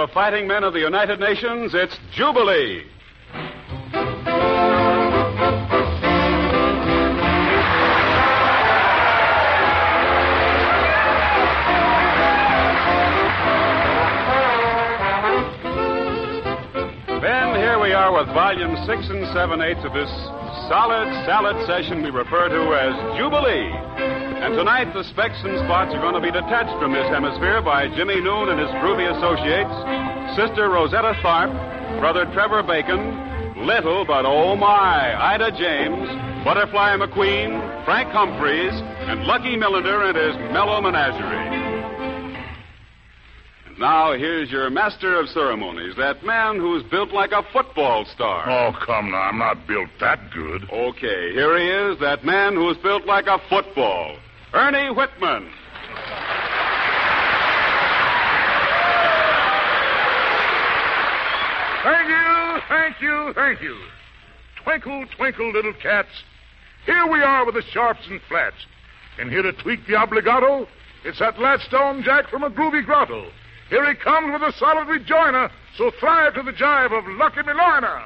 the fighting men of the United Nations, it's Jubilee. With volume 6 and 7/8 of this solid salad session we refer to as Jubilee. And tonight the Specs and Spots are going to be detached from this hemisphere by Jimmy Noon and his groovy associates, Sister Rosetta Tharpe, Brother Trevor Bacon, little but oh my, Ida James, Butterfly McQueen, Frank Humphreys, and Lucky Millender and his mellow menagerie. Now, here's your master of ceremonies, that man who's built like a football star. Oh, come now, I'm not built that good. Okay, here he is, that man who's built like a football, Ernie Whitman. Thank you. Twinkle, twinkle, little cats. Here we are with the sharps and flats. And here to tweak the obligato, it's that Latstone Jack from a groovy grotto. Here he comes with a solid rejoinder, so thrive to the jive of Lucky Milorna.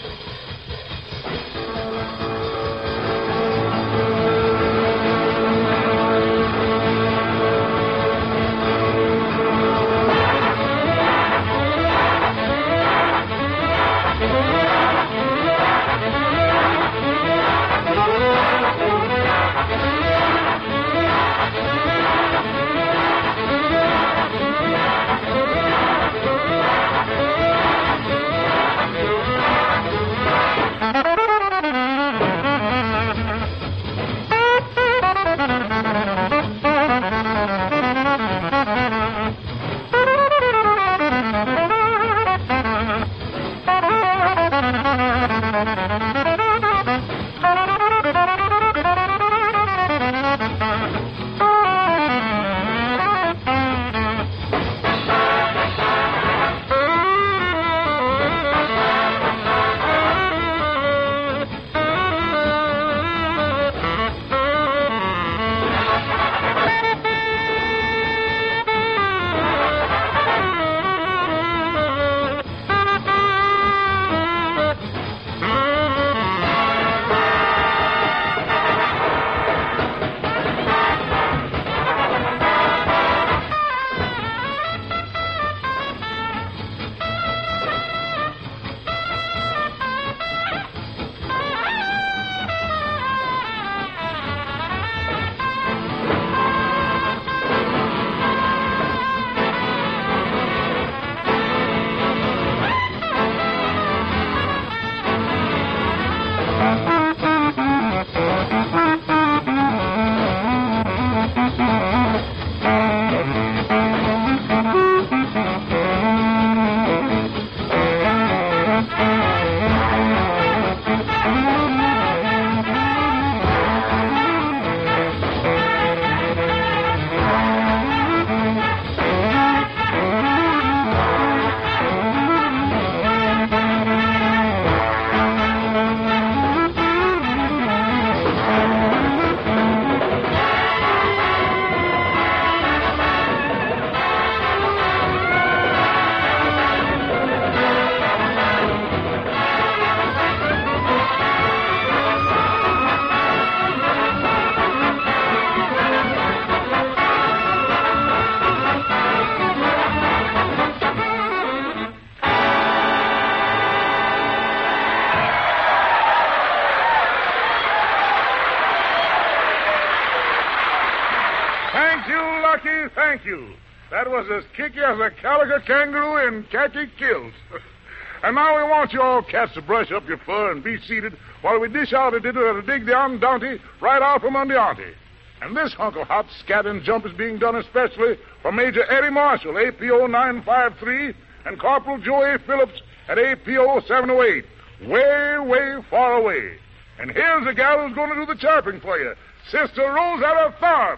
Thank you. That was as kicky as a calico kangaroo in khaki kilts. And now we want you all cats to brush up your fur and be seated while we dish out a dinner that'll dig the andante right out from under auntie. And this hunk of hot scat and jump is being done especially for Major Eddie Marshall, APO 953, and Corporal Joe A. Phillips at APO 708. Way, way far away. And here's the gal who's going to do the chirping for you, Sister Rosetta Tharpe.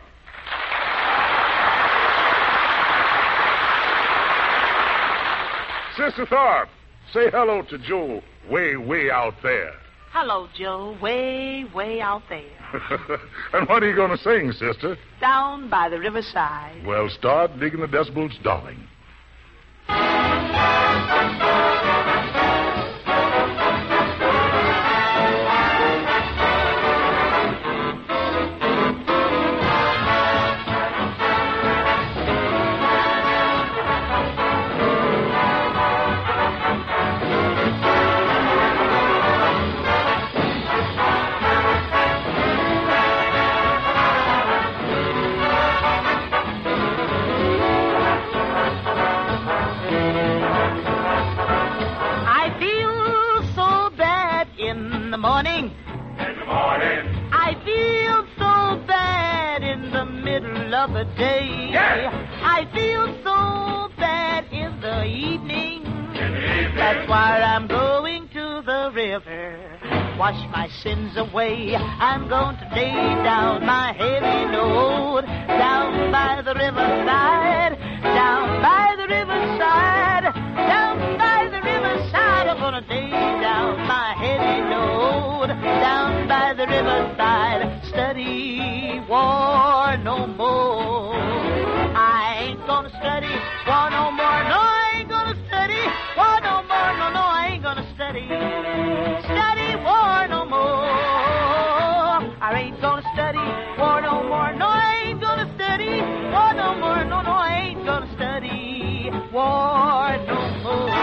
Sister Tharpe, say hello to Joe way, way out there. Hello, Joe, way, way out there. And what are you going to sing, sister? Down by the riverside. Well, start digging the decibels, darling. morning. In the morning. I feel so bad in the middle of the day. Yes. I feel so bad in the evening. In the evening. That's why I'm going to the river. Wash my sins away. I'm going to lay down my heavy load down by the riverside. Down by the riverside. Down by the riverside. I'm going to lay down my heavy load down by the riverside. Study war no more. I ain't going to study war no more. No, I ain't going to study war no more. No, no, I ain't going to study war no more. I ain't gonna study war no more. No, I ain't gonna study war no more. No, no, I ain't gonna study war no more.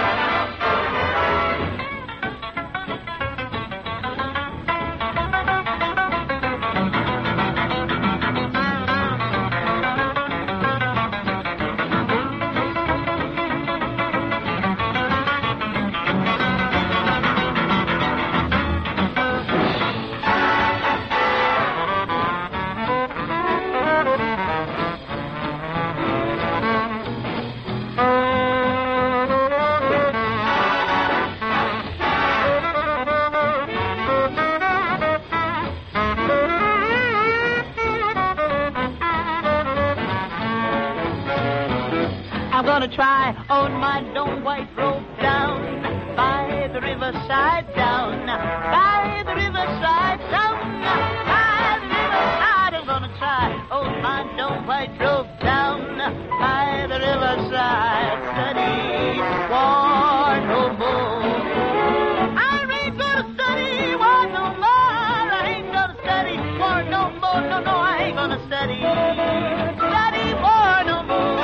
I'm gonna try on my long white robe down by the riverside, down by the riverside, down by the riverside. I'm gonna try on my long white robe down by the riverside. Study war no more. I ain't gonna study war no more. I ain't gonna study war no more. No, no, I ain't gonna study war no more.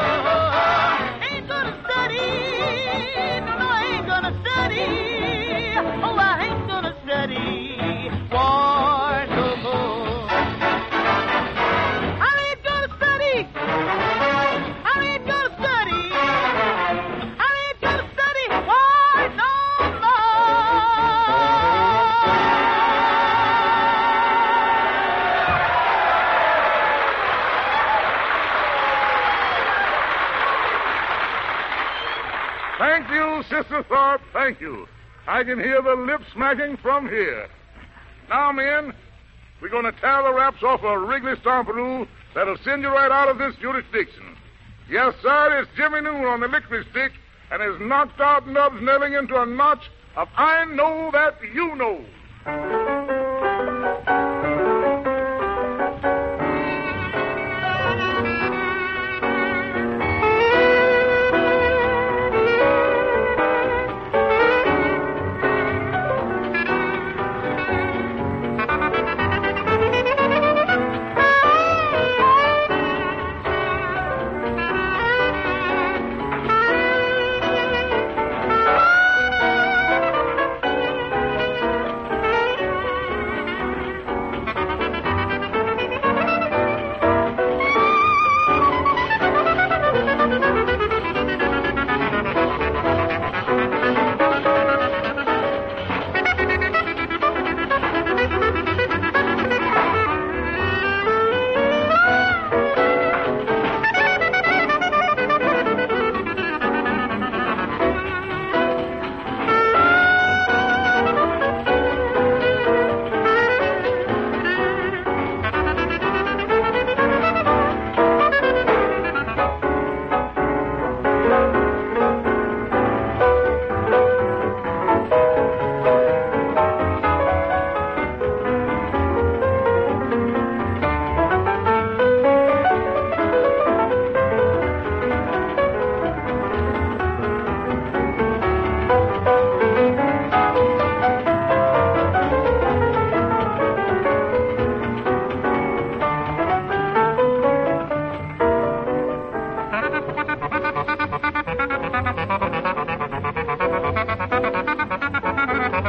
Oh, I ain't gonna study war no more. I ain't gonna study. I ain't gonna study. I ain't gonna study war no more. Thank you, Sister Thorpe, thank you. I can hear the lip smacking from here. Now, men, we're going to tear the wraps off a Wrigley Stomperoo that'll send you right out of this jurisdiction. Yes, sir, it's Jimmy Noon on the licorice stick and his knocked out nubs nailing into a notch of I know that you know.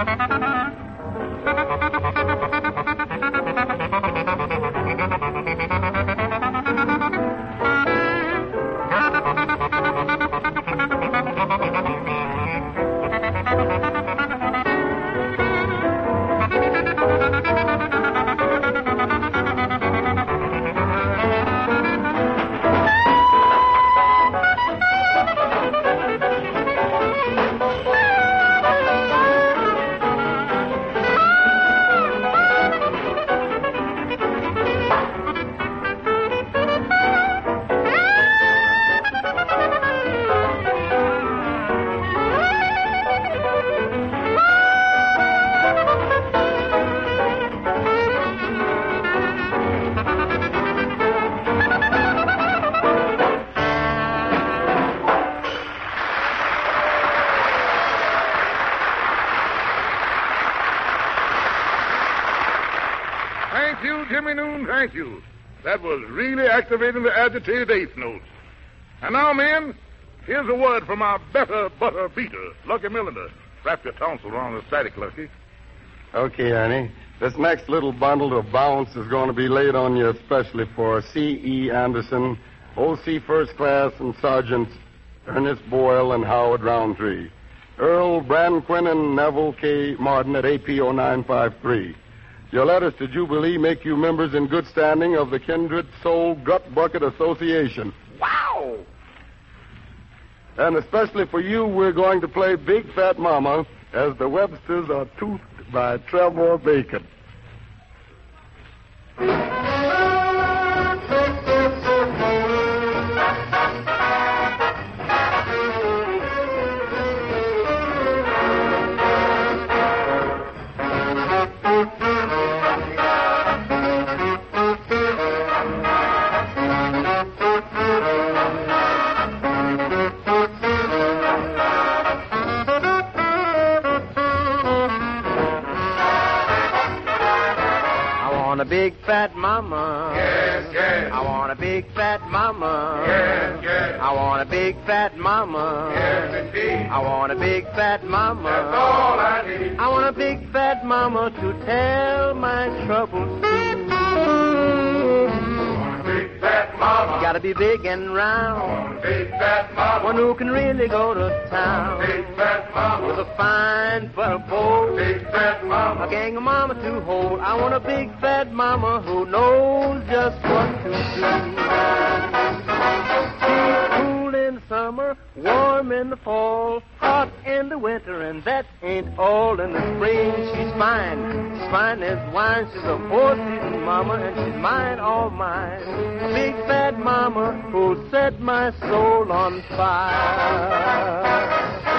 Thank you, Jimmy Noon, thank you. That was really activating the agitated eighth notes. And now, men, here's a word from our better butter beater, Lucky Milliner. Wrap your tonsils around the static, Lucky. Okay, Ernie. This next little bundle of bounce is going to be laid on you especially for C.E. Anderson, O.C. First Class, and Sergeants Ernest Boyle and Howard Roundtree. Earl Branquin and Neville K. Martin at AP 0953. Your letters to Jubilee make you members in good standing of the Kindred Soul Gut Bucket Association. Wow! And especially for you, we're going to play Big Fat Mama as the Websters are toothed by Trevor Bacon. Big fat mama. Yes, yes. I want a big fat mama. Yes, yes. I want a big fat mama. Yes, indeed. I want a big fat mama. That's all I need. I want a big fat mama to tell my troubles to. Big fat mama. Gotta be big and round. Big fat mama. One who can really go to town. Big fat mama. With a fine butter bowl. Big fat mama. A gang of mama to hold. I want a big fat mama who knows just what to do. She's cool in summer, warm in the fall, hot in the winter, and that ain't all. In the spring, she's fine. She's fine as wine. She's a four-season mama, and she's mine, all mine. A big fat mama who'll set my soul on fire.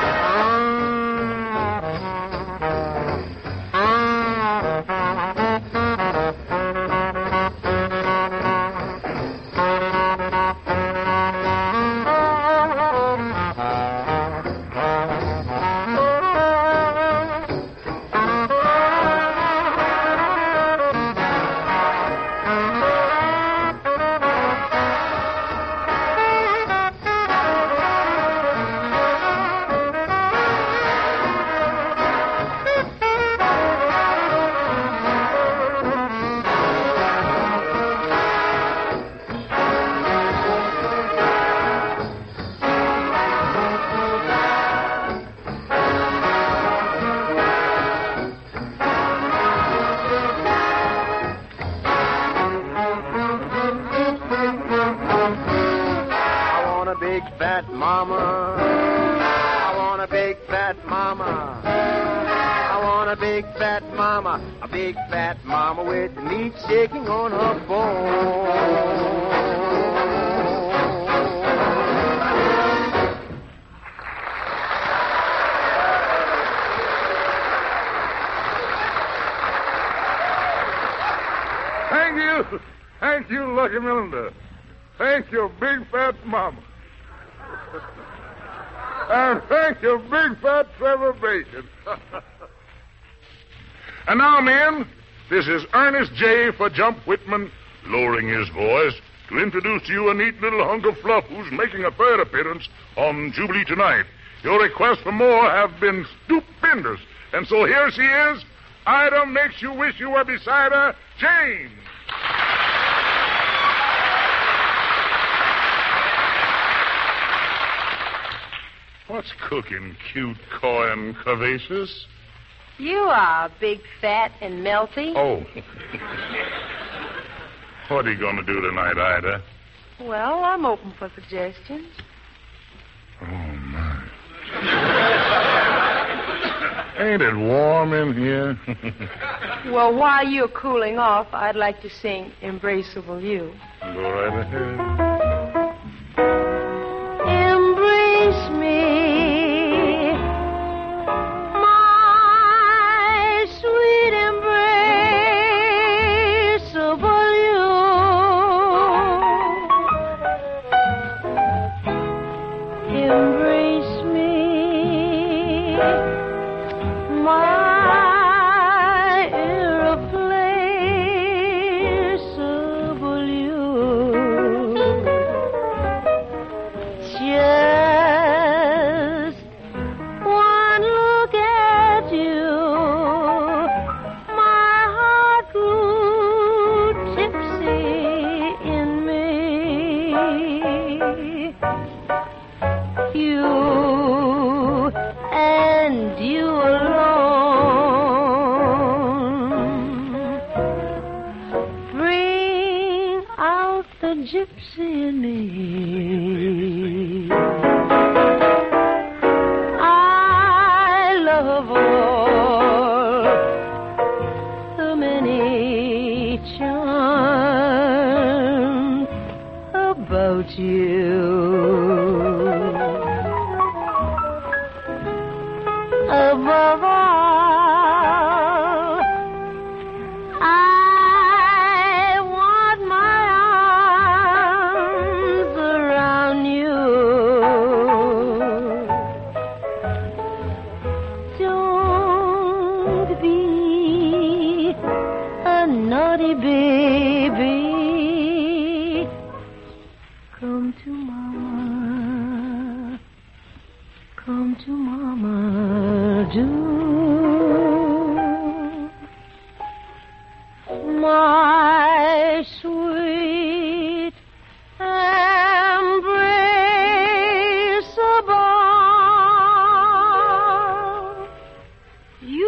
A big fat mama with the meat shaking on her bone. Thank you. Thank you, Lucky Milliner. Thank you, big fat mama. And thank you, big fat Trevor Bacon. And now, men, this is Ernest J. for Jump Whitman, lowering his voice, to introduce to you a neat little hunk of fluff who's making a third appearance on Jubilee tonight. Your requests for more have been stupendous, And so here she is. Ida makes you wish you were beside her, Jane. What's cooking, cute, coy, and curvaceous? You are big, fat, and melty. Oh. What are you going to do tonight, Ida? Well, I'm open for suggestions. Oh, my. Ain't it warm in here? Well, while you're cooling off, I'd like to sing Embraceable You. Go right ahead. Embrace me, my sweet embraceable you. Embrace me, my irreplaceable you. Just one look at you, my heart grew tipsy in me. You and you alone bring out the gypsy in me. I love all the many charms about you. Above all, I want my arms around you. Don't be a naughty baby. Come to Mama. Come to Mama, do. My sweet embraceable you.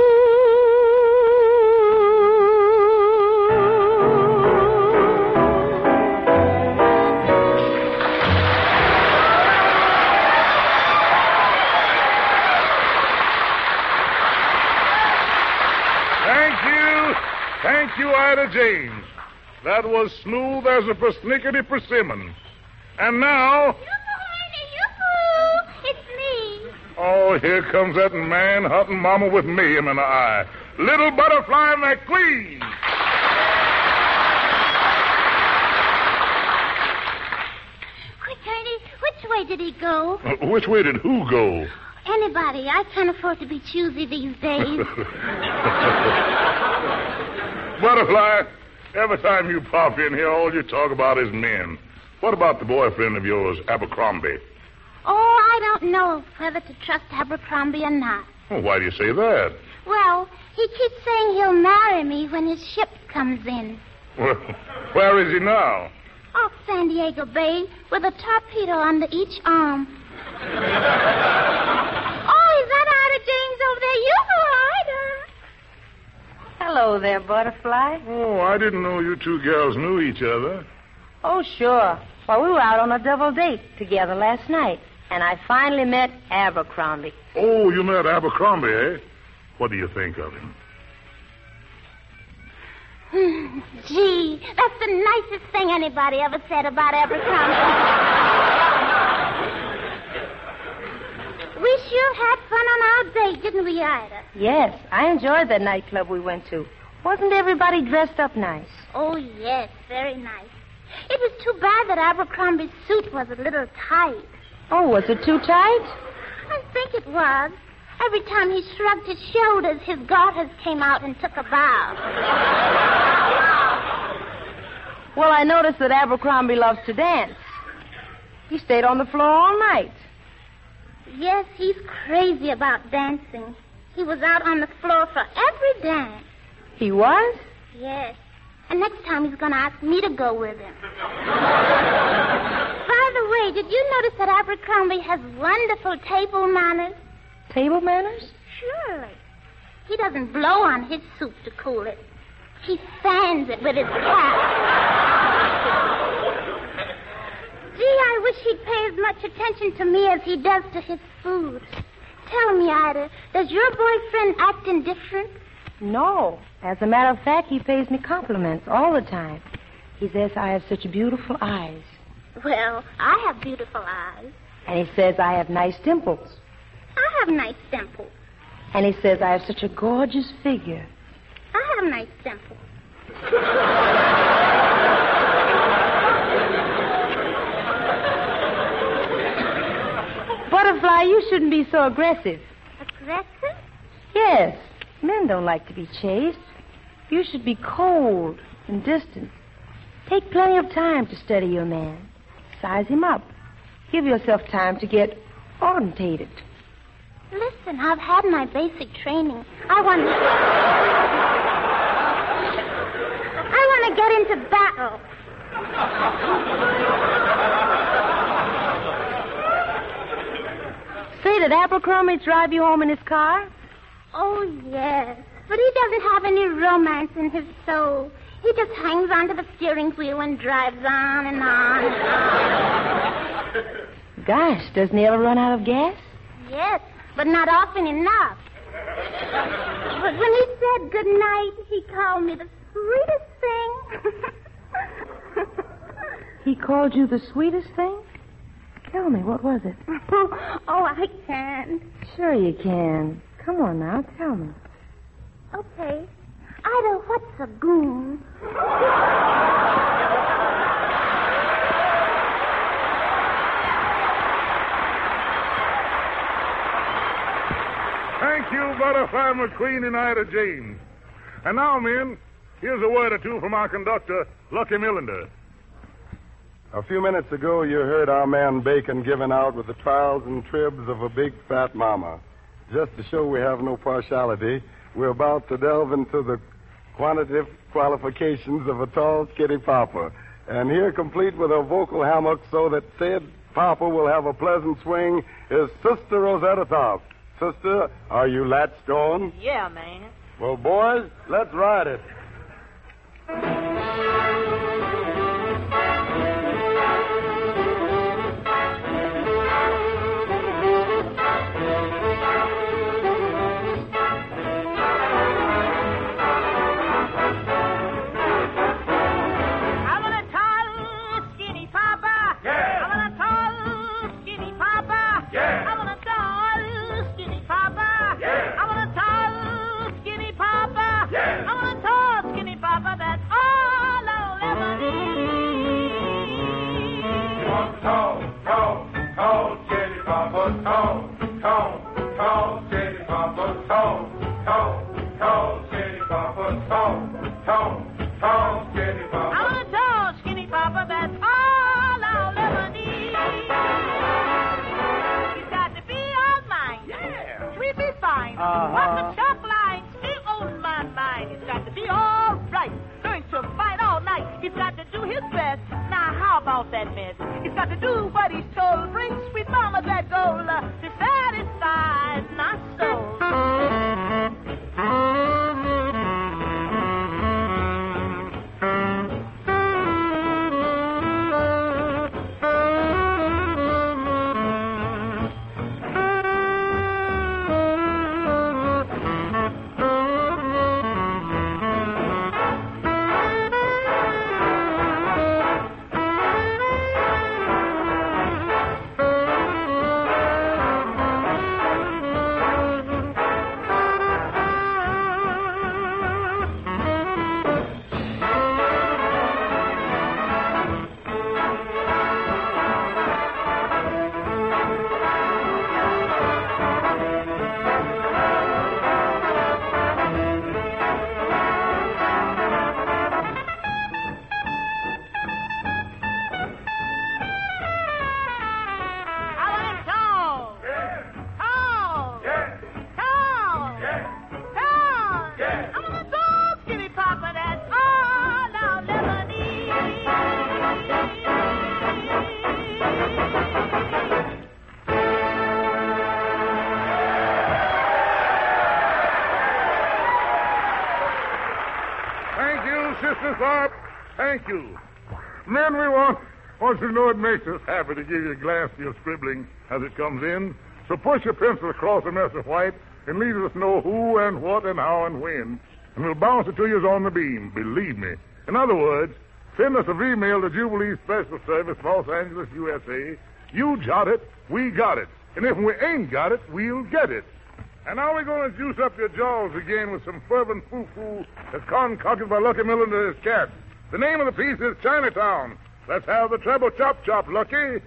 Thank you, Ida James. That was smooth as a persnickety persimmon. And now... Yoo-hoo! It's me. Oh, here comes that man-hunting mama with mayhem in her eye. Little Butterfly McQueen. Quick, Ernie, which way did he go? Which way did who go? Anybody. I can't afford to be choosy these days. Butterfly, every time you pop in here, all you talk about is men. What about the boyfriend of yours, Abercrombie? Oh, I don't know whether to trust Abercrombie or not. Well, why do you say that? Well, he keeps saying he'll marry me when his ship comes in. Well, where is he now? Off San Diego Bay with a torpedo under each arm. Oh, is that Ida James over there? Yoo-hoo, Ida. Hello there, Butterfly. Oh, I didn't know you two girls knew each other. Oh, sure. Well, we were out on a double date together last night, and I finally met Abercrombie. Oh, you met Abercrombie, eh? What do you think of him? Gee, that's the nicest thing anybody ever said about Abercrombie. We sure had fun on our date, didn't we, Ida? Yes, I enjoyed that nightclub we went to. Wasn't everybody dressed up nice? Oh, yes, very nice. It was too bad that Abercrombie's suit was a little tight. Oh, was it too tight? I think it was. Every time he shrugged his shoulders, his garters came out and took a bow. Well, I noticed that Abercrombie loves to dance. He stayed on the floor all night. Yes, he's crazy about dancing. He was out on the floor for every dance. He was? Yes. And next time he's going to ask me to go with him. By the way, did you notice that Abercrombie has wonderful table manners? Table manners? Surely. He doesn't blow on his soup to cool it. He fans it with his cap. Gee, I wish he'd pay as much attention to me as he does to his food. Tell me, Ida, does your boyfriend act indifferent? No. As a matter of fact, he pays me compliments all the time. He says I have such beautiful eyes. Well, I have beautiful eyes. And he says I have nice dimples. I have nice dimples. And he says I have such a gorgeous figure. I have nice dimples. Butterfly, you shouldn't be so aggressive. Aggressive? Yes. Men don't like to be chased. You should be cold and distant. Take plenty of time to study your man. Size him up. Give yourself time to get orientated. Listen, I've had my basic training. I want to get into battle. Say, did Abercrombie drive you home in his car? Oh, yes. But he doesn't have any romance in his soul. He just hangs onto the steering wheel and drives on and on and on. Gosh, doesn't he ever run out of gas? Yes, but not often enough. But when he said good night, he called me the sweetest thing. He called you the sweetest thing? Tell me, what was it? Oh, I can't. Sure you can. Come on now, tell me. Okay. Ida, what's a goon? Thank you, Butterfly McQueen and Ida James. And now, men, here's a word or two from our conductor, Lucky Millender. A few minutes ago, you heard our man Bacon giving out with the trials and tribs of a big fat mama. Just to show we have no partiality, we're about to delve into the quantitative qualifications of a tall, skinny papa. And here, complete with a vocal hammock so that said papa will have a pleasant swing, is Sister Rosetta Top. Sister, are you latched on? Yeah, man. Well, boys, let's ride it. Sister Tharp. Thank you. Men, we want you to know it makes us happy to give you a glance of your scribbling as it comes in. So push your pencil across the mess of white and leave us know who and what and how and when. And we'll bounce it to you on the beam, believe me. In other words, send us a email to Jubilee Special Service, Los Angeles, USA. You jot it, we got it. And if we ain't got it, we'll get it. And now we're going to juice up your jaws again with some fervent foo-foo that's concocted by Lucky Miller and his cat. The name of the piece is Chinatown. Let's have the treble chop-chop, Lucky.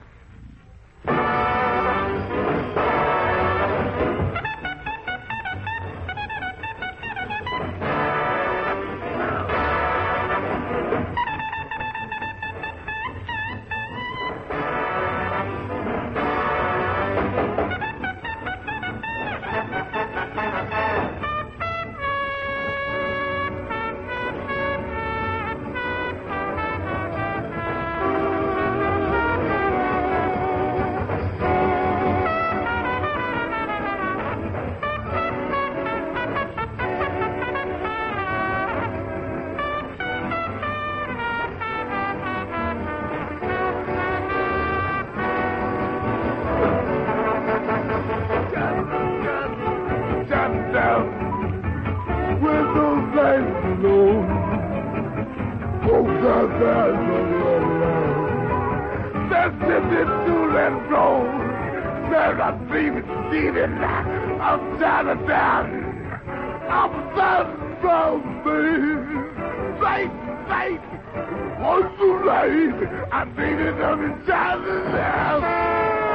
I'm Chinatown. I'm running from me. Fate. What's too late? I need it up in Chinatown.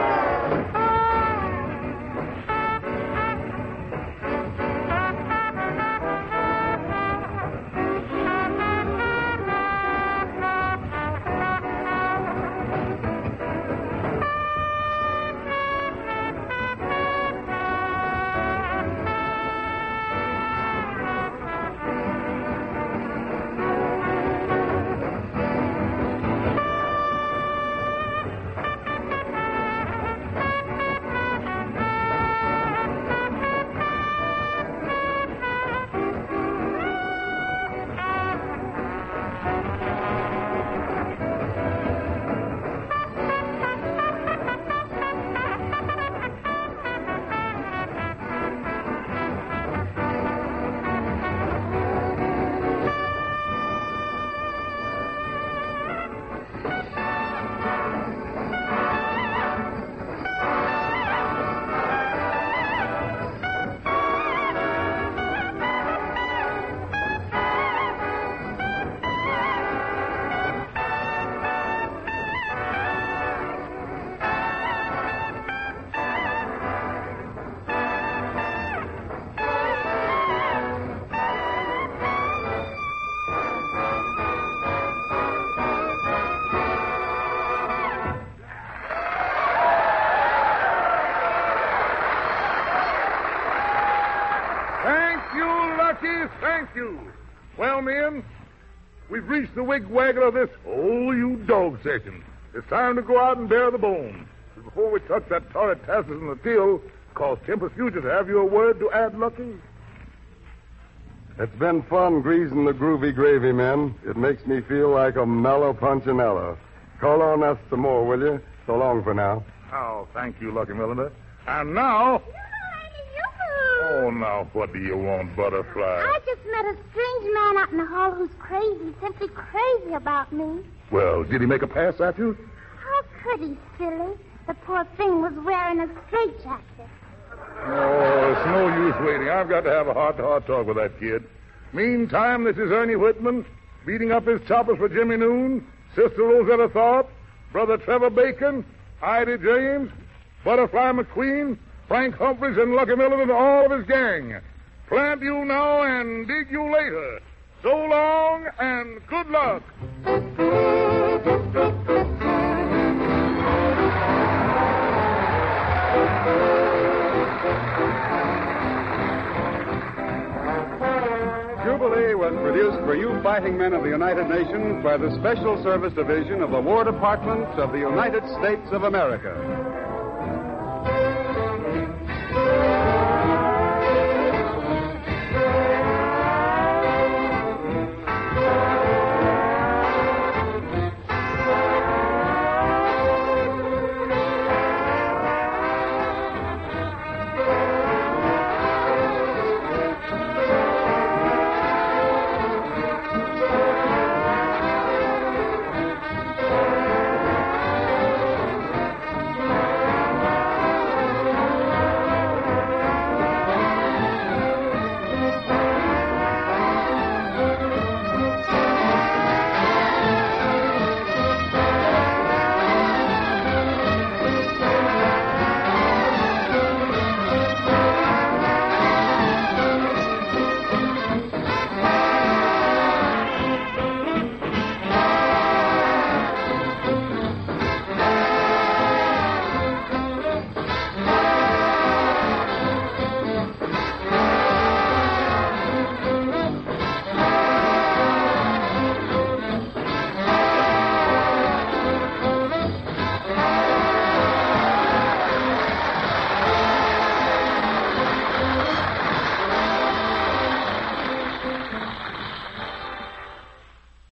Thank you. Well, men, we've reached the wig-waggle of this you-dog session. It's time to go out and bear the bone. But before we tuck that torrid Tassus in the till, cause Tempus Fugit, have you a word to add, Lucky? It's been fun greasing the groovy gravy, men. It makes me feel like a mellow punchinella. Call on us some more, will you? So long for now. Oh, thank you, Lucky Milliner. And now... Oh, now, what do you want, Butterfly? I just met a strange man out in the hall who's crazy, simply crazy about me. Well, did he make a pass at you? How could he, silly? The poor thing was wearing a straitjacket. Oh, it's no use waiting. I've got to have a heart-to-heart talk with that kid. Meantime, this is Ernie Whitman, beating up his choppers for Jimmy Noon, Sister Rosetta Tharp, Brother Trevor Bacon, Ida James, Butterfly McQueen, Frank Humphreys, and Lucky Miller, and all of his gang. Plant you now and dig you later. So long and good luck. Jubilee was produced for you fighting men of the United Nations by the Special Service Division of the War Department of the United States of America.